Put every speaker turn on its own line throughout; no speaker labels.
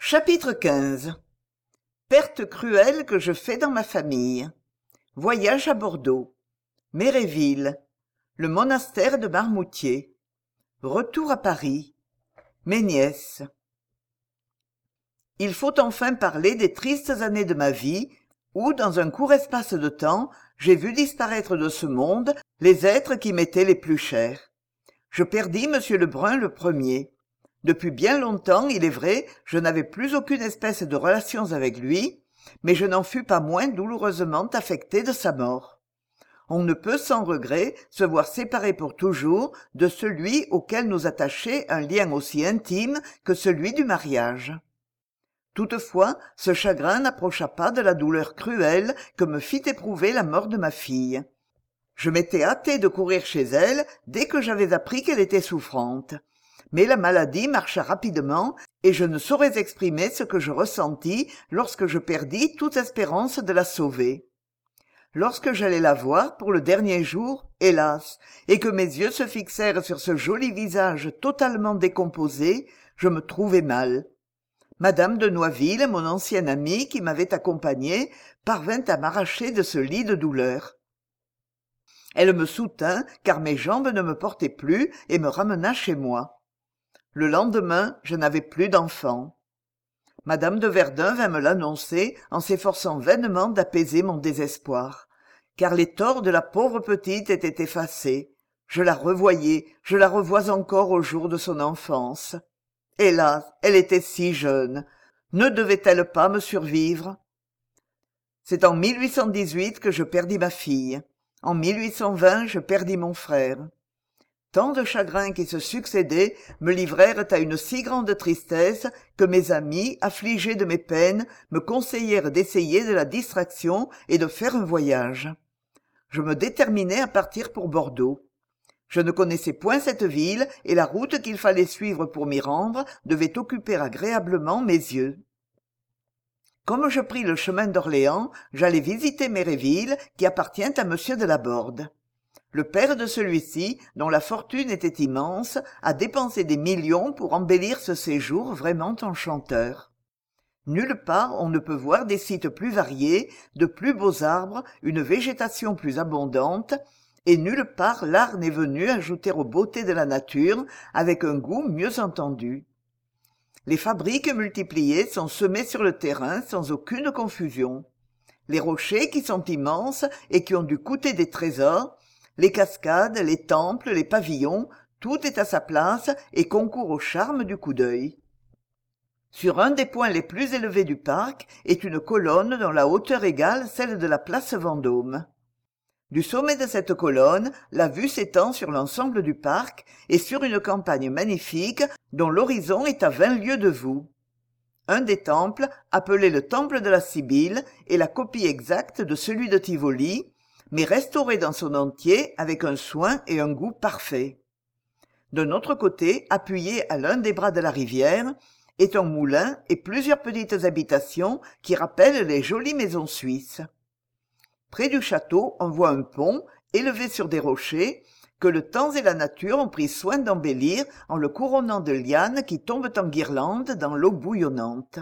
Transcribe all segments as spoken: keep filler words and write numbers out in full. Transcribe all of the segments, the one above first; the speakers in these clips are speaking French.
Chapitre quinze. Perte cruelle que je fais dans ma famille. Voyage à Bordeaux. Méréville. Le monastère de Marmoutier. Retour à Paris. Mes nièces. Il faut enfin parler des tristes années de ma vie, où, dans un court espace de temps, j'ai vu disparaître de ce monde les êtres qui m'étaient les plus chers. Je perdis monsieur Lebrun le premier. Depuis bien longtemps, il est vrai, je n'avais plus aucune espèce de relations avec lui, mais je n'en fus pas moins douloureusement affecté de sa mort. On ne peut sans regret se voir séparé pour toujours de celui auquel nous attachait un lien aussi intime que celui du mariage. Toutefois, ce chagrin n'approcha pas de la douleur cruelle que me fit éprouver la mort de ma fille. Je m'étais hâté de courir chez elle dès que j'avais appris qu'elle était souffrante. Mais la maladie marcha rapidement et je ne saurais exprimer ce que je ressentis lorsque je perdis toute espérance de la sauver. Lorsque j'allai la voir pour le dernier jour, hélas, et que mes yeux se fixèrent sur ce joli visage totalement décomposé, je me trouvai mal. Madame de Noisville, mon ancienne amie qui m'avait accompagnée, parvint à m'arracher de ce lit de douleur. Elle me soutint, car mes jambes ne me portaient plus, et me ramena chez moi. Le lendemain, je n'avais plus d'enfant. Madame de Verdun vint me l'annoncer en s'efforçant vainement d'apaiser mon désespoir, car les torts de la pauvre petite étaient effacés. Je la revoyais, je la revois encore au jour de son enfance. Hélas, elle était si jeune. Ne devait-elle pas me survivre? C'est en mille huit cent dix-huit que je perdis ma fille. En mille huit cent vingt, je perdis mon frère. Tant de chagrins qui se succédaient me livrèrent à une si grande tristesse que mes amis, affligés de mes peines, me conseillèrent d'essayer de la distraction et de faire un voyage. Je me déterminai à partir pour Bordeaux. Je ne connaissais point cette ville et la route qu'il fallait suivre pour m'y rendre devait occuper agréablement mes yeux. Comme je pris le chemin d'Orléans, j'allai visiter Méréville, qui appartient à monsieur de Laborde. Le père de celui-ci, dont la fortune était immense, a dépensé des millions pour embellir ce séjour vraiment enchanteur. Nulle part on ne peut voir des sites plus variés, de plus beaux arbres, une végétation plus abondante, et nulle part l'art n'est venu ajouter aux beautés de la nature avec un goût mieux entendu. Les fabriques multipliées sont semées sur le terrain sans aucune confusion. Les rochers qui sont immenses et qui ont dû coûter des trésors, les cascades, les temples, les pavillons, tout est à sa place et concourt au charme du coup d'œil. Sur un des points les plus élevés du parc est une colonne dont la hauteur égale celle de la place Vendôme. Du sommet de cette colonne, la vue s'étend sur l'ensemble du parc et sur une campagne magnifique dont l'horizon est à vingt lieues de vous. Un des temples, appelé le temple de la Sibylle, est la copie exacte de celui de Tivoli, mais restauré dans son entier avec un soin et un goût parfaits. D'un autre côté, appuyé à l'un des bras de la rivière, est un moulin et plusieurs petites habitations qui rappellent les jolies maisons suisses. Près du château, on voit un pont, élevé sur des rochers, que le temps et la nature ont pris soin d'embellir en le couronnant de lianes qui tombent en guirlandes dans l'eau bouillonnante.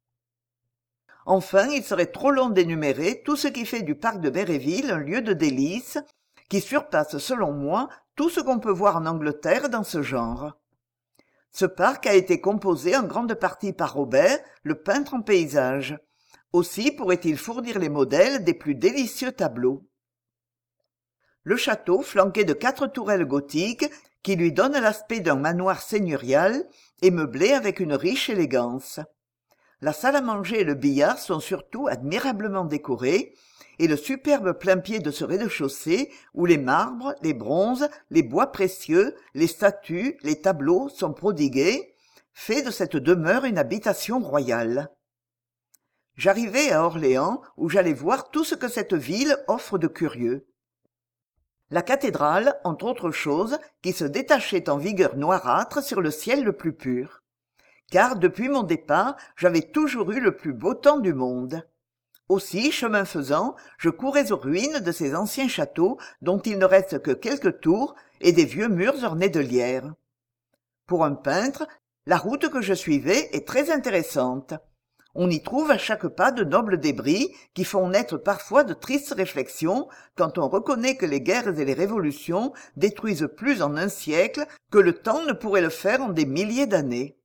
Enfin, il serait trop long d'énumérer tout ce qui fait du parc de Méréville un lieu de délices, qui surpasse selon moi tout ce qu'on peut voir en Angleterre dans ce genre. Ce parc a été composé en grande partie par Robert, le peintre en paysage. Aussi pourrait-il fournir les modèles des plus délicieux tableaux. Le château, flanqué de quatre tourelles gothiques, qui lui donnent l'aspect d'un manoir seigneurial, est meublé avec une riche élégance. La salle à manger et le billard sont surtout admirablement décorés, et le superbe plain-pied de ce rez-de-chaussée, où les marbres, les bronzes, les bois précieux, les statues, les tableaux sont prodigués, fait de cette demeure une habitation royale. J'arrivai à Orléans, où j'allais voir tout ce que cette ville offre de curieux. La cathédrale, entre autres choses, qui se détachait en vigueur noirâtre sur le ciel le plus pur. Car depuis mon départ, j'avais toujours eu le plus beau temps du monde. Aussi, chemin faisant, je courais aux ruines de ces anciens châteaux dont il ne reste que quelques tours et des vieux murs ornés de lierre. Pour un peintre, La route que je suivais est très intéressante. On y trouve à chaque pas de nobles débris qui font naître parfois de tristes réflexions quand on reconnaît que les guerres et les révolutions détruisent plus en un siècle que le temps ne pourrait le faire en des milliers d'années.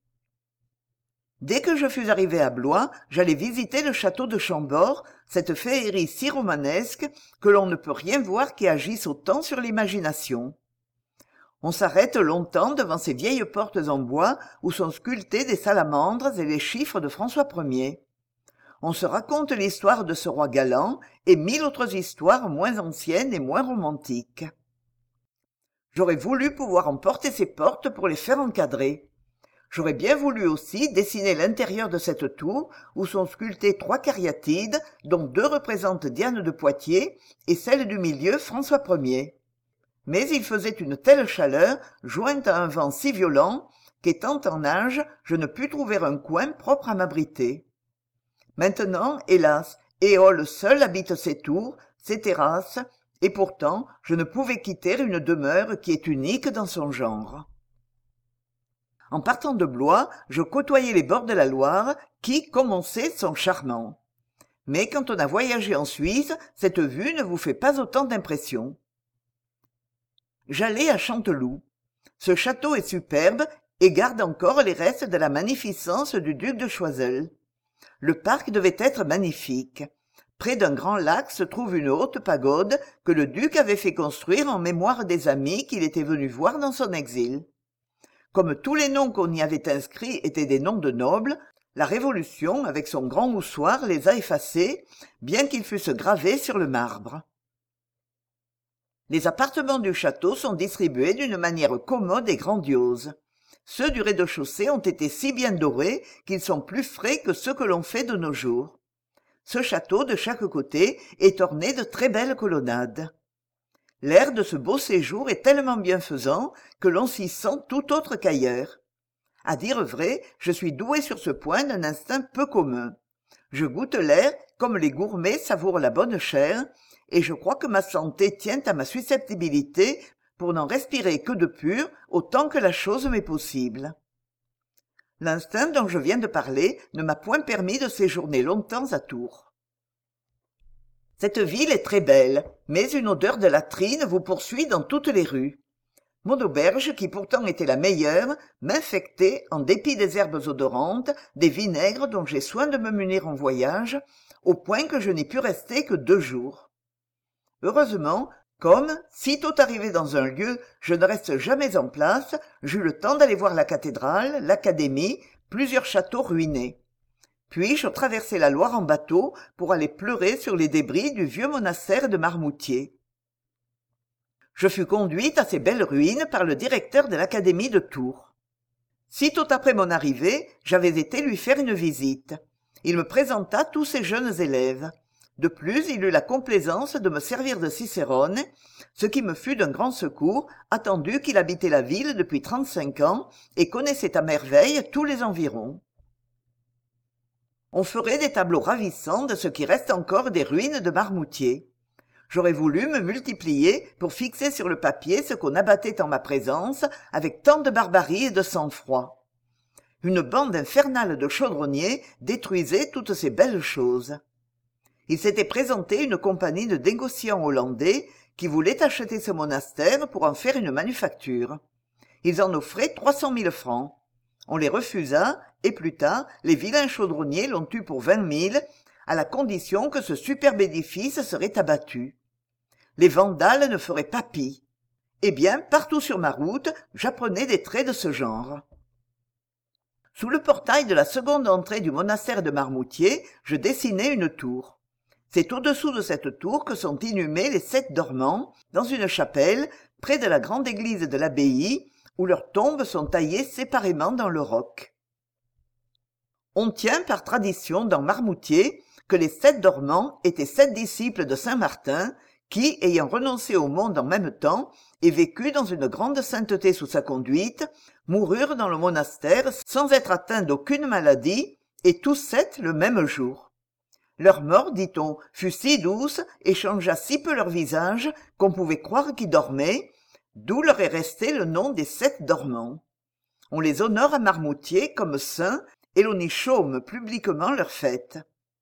Dès que je fus arrivé à Blois, j'allais visiter le château de Chambord, cette féerie si romanesque que l'on ne peut rien voir qui agisse autant sur l'imagination. On s'arrête longtemps devant ces vieilles portes en bois où sont sculptés des salamandres et les chiffres de François Ier. On se raconte l'histoire de ce roi galant et mille autres histoires moins anciennes et moins romantiques. J'aurais voulu pouvoir emporter ces portes pour les faire encadrer. J'aurais bien voulu aussi dessiner l'intérieur de cette tour où sont sculptés trois cariatides, dont deux représentent Diane de Poitiers et celle du milieu François Ier. Mais il faisait une telle chaleur, jointe à un vent si violent, qu'étant en nage, je ne pus trouver un coin propre à m'abriter. Maintenant, hélas, Éole seul habite ces tours, ces terrasses, et pourtant je ne pouvais quitter une demeure qui est unique dans son genre. En partant de Blois, je côtoyais les bords de la Loire, qui, comme on sait, sont charmants. Mais quand on a voyagé en Suisse, cette vue ne vous fait pas autant d'impression. J'allais à Chanteloup. Ce château est superbe et garde encore les restes de la magnificence du duc de Choiseul. Le parc devait être magnifique. Près d'un grand lac se trouve une haute pagode que le duc avait fait construire en mémoire des amis qu'il était venu voir dans son exil. Comme tous les noms qu'on y avait inscrits étaient des noms de nobles, la Révolution, avec son grand moussoir, les a effacés, bien qu'ils fussent gravés sur le marbre. Les appartements du château sont distribués d'une manière commode et grandiose. Ceux du rez-de-chaussée ont été si bien dorés qu'ils sont plus frais que ceux que l'on fait de nos jours. Ce château, de chaque côté, est orné de très belles colonnades. L'air de ce beau séjour est tellement bienfaisant que l'on s'y sent tout autre qu'ailleurs. À dire vrai, je suis doué sur ce point d'un instinct peu commun. Je goûte l'air comme les gourmets savourent la bonne chair, et je crois que ma santé tient à ma susceptibilité pour n'en respirer que de pur autant que la chose m'est possible. L'instinct dont je viens de parler ne m'a point permis de séjourner longtemps à Tours. Cette ville est très belle, mais une odeur de latrine vous poursuit dans toutes les rues. Mon auberge, qui pourtant était la meilleure, m'infectait, en dépit des herbes odorantes, des vinaigres dont j'ai soin de me munir en voyage, au point que je n'y pus rester que deux jours. Heureusement, comme, sitôt arrivé dans un lieu, je ne reste jamais en place, j'eus le temps d'aller voir la cathédrale, l'académie, plusieurs châteaux ruinés. Puis je traversai la Loire en bateau pour aller pleurer sur les débris du vieux monastère de Marmoutier. Je fus conduite à ces belles ruines par le directeur de l'académie de Tours. Sitôt après mon arrivée, j'avais été lui faire une visite. Il me présenta tous ses jeunes élèves. De plus, il eut la complaisance de me servir de Cicérone, ce qui me fut d'un grand secours, attendu qu'il habitait la ville depuis trente-cinq ans et connaissait à merveille tous les environs. On ferait des tableaux ravissants de ce qui reste encore des ruines de Marmoutier. J'aurais voulu me multiplier pour fixer sur le papier ce qu'on abattait en ma présence avec tant de barbarie et de sang-froid. Une bande infernale de chaudronniers détruisait toutes ces belles choses. Il s'était présenté une compagnie de négociants hollandais qui voulaient acheter ce monastère pour en faire une manufacture. Ils en offraient trois cent mille francs. On les refusa, et plus tard, les vilains chaudronniers l'ont eu pour vingt mille, à la condition que ce superbe édifice serait abattu. Les vandales ne feraient pas pis. Eh bien, partout sur ma route, j'apprenais des traits de ce genre. Sous le portail de la seconde entrée du monastère de Marmoutier, je dessinai une tour. C'est au-dessous de cette tour que sont inhumés les sept dormants, dans une chapelle, près de la grande église de l'abbaye, où leurs tombes sont taillées séparément dans le roc. On tient par tradition dans Marmoutier que les sept dormants étaient sept disciples de saint Martin, qui, ayant renoncé au monde en même temps et vécu dans une grande sainteté sous sa conduite, moururent dans le monastère sans être atteints d'aucune maladie, et tous sept le même jour. Leur mort, dit-on, fut si douce et changea si peu leur visage qu'on pouvait croire qu'ils dormaient, d'où leur est resté le nom des sept dormants. On les honore à Marmoutier comme saints et l'on y chôme publiquement leurs fêtes.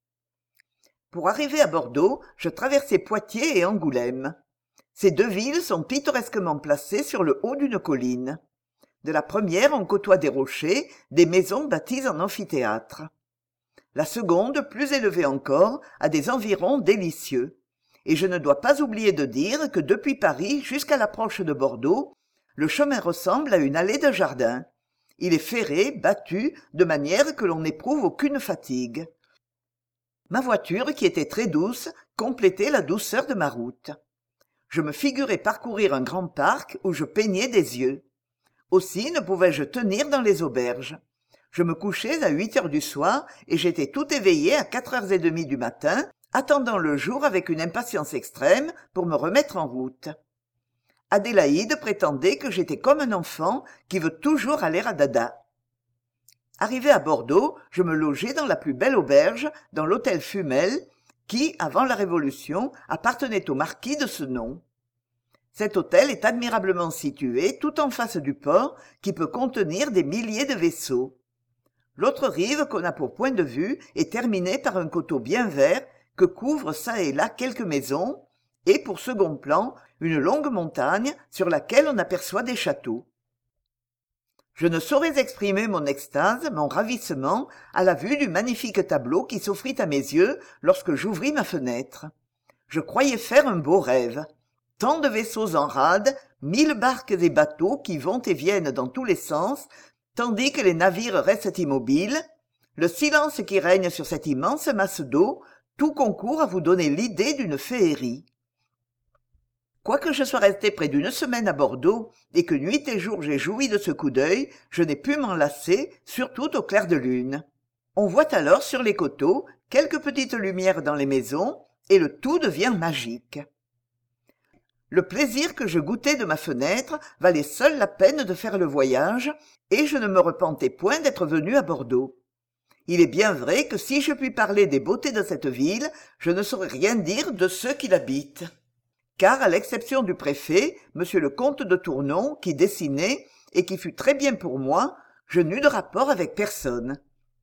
Pour arriver à Bordeaux, je traversai Poitiers et Angoulême. Ces deux villes sont pittoresquement placées sur le haut d'une colline. De la première, on côtoie des rochers, des maisons bâties en amphithéâtre. La seconde, plus élevée encore, a des environs délicieux. Et je ne dois pas oublier de dire que depuis Paris jusqu'à l'approche de Bordeaux, le chemin ressemble à une allée de jardin. Il est ferré, battu, de manière que l'on n'éprouve aucune fatigue. Ma voiture, qui était très douce, complétait la douceur de ma route. Je me figurais parcourir un grand parc où je peignais des yeux. Aussi ne pouvais-je tenir dans les auberges. Je me couchais à huit heures du soir et j'étais tout éveillé à quatre heures trente du matin, attendant le jour avec une impatience extrême pour me remettre en route. Adélaïde prétendait que j'étais comme un enfant qui veut toujours aller à dada. Arrivé à Bordeaux, je me logeai dans la plus belle auberge, dans l'hôtel Fumel, qui, avant la Révolution, appartenait au marquis de ce nom. Cet hôtel est admirablement situé tout en face du port qui peut contenir des milliers de vaisseaux. L'autre rive qu'on a pour point de vue est terminée par un coteau bien vert que couvrent çà et là quelques maisons et, pour second plan, une longue montagne sur laquelle on aperçoit des châteaux. Je ne saurais exprimer mon extase, mon ravissement, à la vue du magnifique tableau qui s'offrit à mes yeux lorsque j'ouvris ma fenêtre. Je croyais faire un beau rêve. Tant de vaisseaux en rade, mille barques et bateaux qui vont et viennent dans tous les sens, tandis que les navires restent immobiles. Le silence qui règne sur cette immense masse d'eau, tout concourt à vous donner l'idée d'une féerie. Quoique je sois resté près d'une semaine à Bordeaux et que nuit et jour j'ai joui de ce coup d'œil, je n'ai pu m'en lasser, surtout au clair de lune. On voit alors sur les coteaux quelques petites lumières dans les maisons et le tout devient magique. Le plaisir que je goûtais de ma fenêtre valait seul la peine de faire le voyage et je ne me repentais point d'être venu à Bordeaux. Il est bien vrai que si je puis parler des beautés de cette ville, je ne saurais rien dire de ceux qui l'habitent. Car, à l'exception du préfet, monsieur le comte de Tournon, qui dessinait, et qui fut très bien pour moi, je n'eus de rapport avec personne.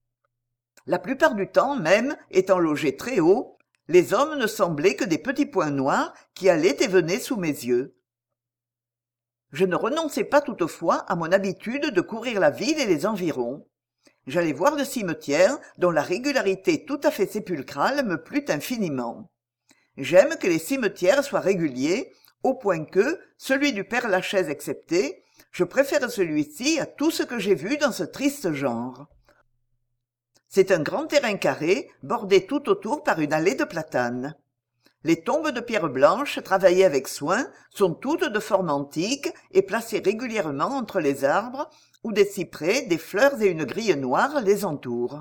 La plupart du temps même, étant logé très haut, les hommes ne semblaient que des petits points noirs qui allaient et venaient sous mes yeux. Je ne renonçai pas toutefois à mon habitude de courir la ville et les environs. J'allais voir le cimetière, dont la régularité tout à fait sépulcrale me plut infiniment. J'aime que les cimetières soient réguliers, au point que, celui du Père-Lachaise excepté, je préfère celui-ci à tout ce que j'ai vu dans ce triste genre. C'est un grand terrain carré, bordé tout autour par une allée de platanes. Les tombes de pierre blanche, travaillées avec soin, sont toutes de forme antique et placées régulièrement entre les arbres, où des cyprès, des fleurs et une grille noire les entourent.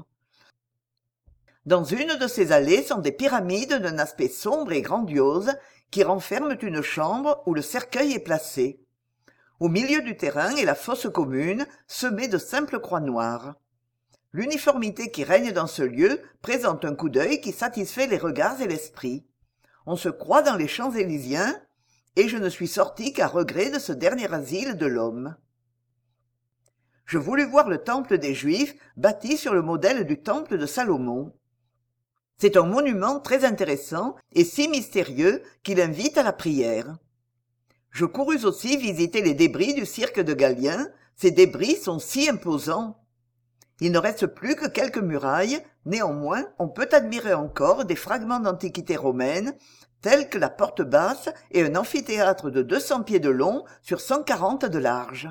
Dans une de ces allées sont des pyramides d'un aspect sombre et grandiose qui renferment une chambre où le cercueil est placé. Au milieu du terrain est la fosse commune, semée de simples croix noires. L'uniformité qui règne dans ce lieu présente un coup d'œil qui satisfait les regards et l'esprit. On se croit dans les Champs-Élysiens, et je ne suis sorti qu'à regret de ce dernier asile de l'homme. Je voulus voir le temple des Juifs, bâti sur le modèle du temple de Salomon. C'est un monument très intéressant et si mystérieux qu'il invite à la prière. Je courus aussi visiter les débris du cirque de Galien. Ces débris sont si imposants. Il ne reste plus que quelques murailles, néanmoins on peut admirer encore des fragments d'antiquité romaine, tels que la porte basse et un amphithéâtre de deux cents pieds de long sur cent quarante de large.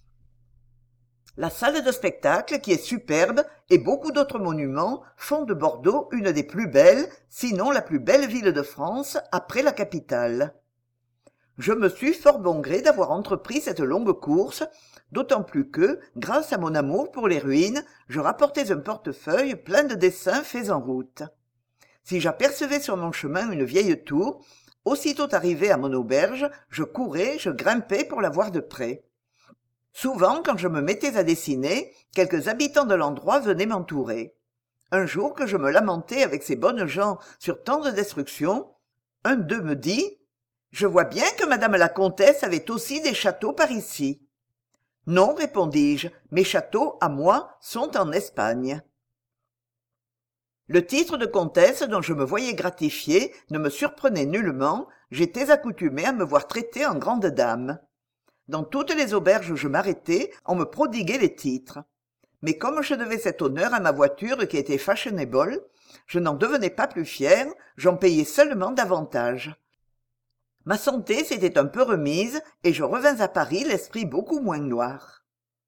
La salle de spectacle, qui est superbe, et beaucoup d'autres monuments font de Bordeaux une des plus belles, sinon la plus belle ville de France, après la capitale. Je me suis fort bon gré d'avoir entrepris cette longue course, d'autant plus que, grâce à mon amour pour les ruines, je rapportais un portefeuille plein de dessins faits en route. Si j'apercevais sur mon chemin une vieille tour, aussitôt arrivé à mon auberge, je courais, je grimpais pour la voir de près. Souvent, quand je me mettais à dessiner, quelques habitants de l'endroit venaient m'entourer. Un jour que je me lamentais avec ces bonnes gens sur tant de destruction, un d'eux me dit « Je vois bien que madame la comtesse avait aussi des châteaux par ici. » Non, répondis-je, mes châteaux, à moi, sont en Espagne. Le titre de comtesse dont je me voyais gratifié ne me surprenait nullement, j'étais accoutumé à me voir traiter en grande dame. Dans toutes les auberges où je m'arrêtais, on me prodiguait les titres. Mais comme je devais cet honneur à ma voiture qui était fashionable, je n'en devenais pas plus fier, j'en payais seulement davantage. Ma santé s'était un peu remise et je revins à Paris l'esprit beaucoup moins noir.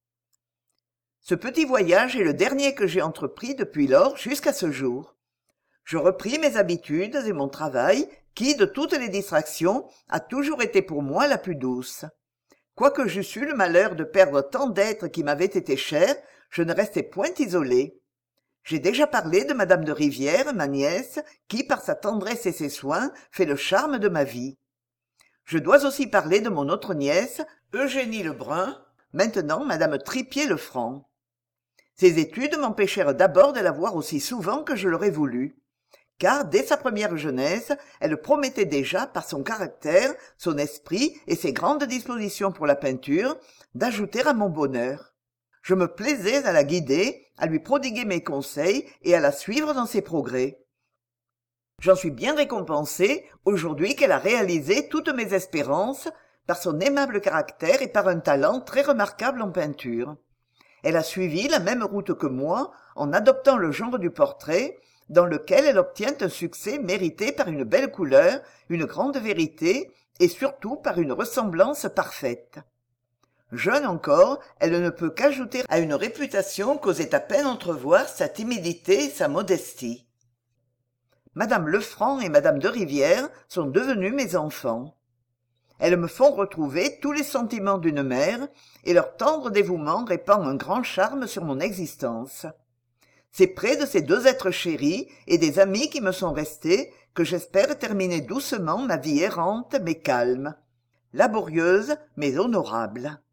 Ce petit voyage est le dernier que j'ai entrepris depuis lors jusqu'à ce jour. Je repris mes habitudes et mon travail, qui, de toutes les distractions, a toujours été pour moi la plus douce. Quoique j'eusse eu le malheur de perdre tant d'êtres qui m'avaient été chers, je ne restais point isolé. J'ai déjà parlé de madame de Rivière, ma nièce, qui, par sa tendresse et ses soins, fait le charme de ma vie. Je dois aussi parler de mon autre nièce, Eugénie Lebrun, maintenant madame Tripier-le-Franc. Ses études m'empêchèrent d'abord de la voir aussi souvent que je l'aurais voulu, car dès sa première jeunesse, elle promettait déjà, par son caractère, son esprit et ses grandes dispositions pour la peinture, d'ajouter à mon bonheur. Je me plaisais à la guider, à lui prodiguer mes conseils et à la suivre dans ses progrès. J'en suis bien récompensé aujourd'hui qu'elle a réalisé toutes mes espérances par son aimable caractère et par un talent très remarquable en peinture. Elle a suivi la même route que moi en adoptant le genre du portrait, dans lequel elle obtient un succès mérité par une belle couleur, une grande vérité et surtout par une ressemblance parfaite. Jeune encore, elle ne peut qu'ajouter à une réputation qu'osait à peine entrevoir sa timidité et sa modestie. Madame Lefranc et madame de Rivière sont devenues mes enfants. Elles me font retrouver tous les sentiments d'une mère, et leur tendre dévouement répand un grand charme sur mon existence. C'est près de ces deux êtres chéris et des amis qui me sont restés que j'espère terminer doucement ma vie errante mais calme, laborieuse mais honorable.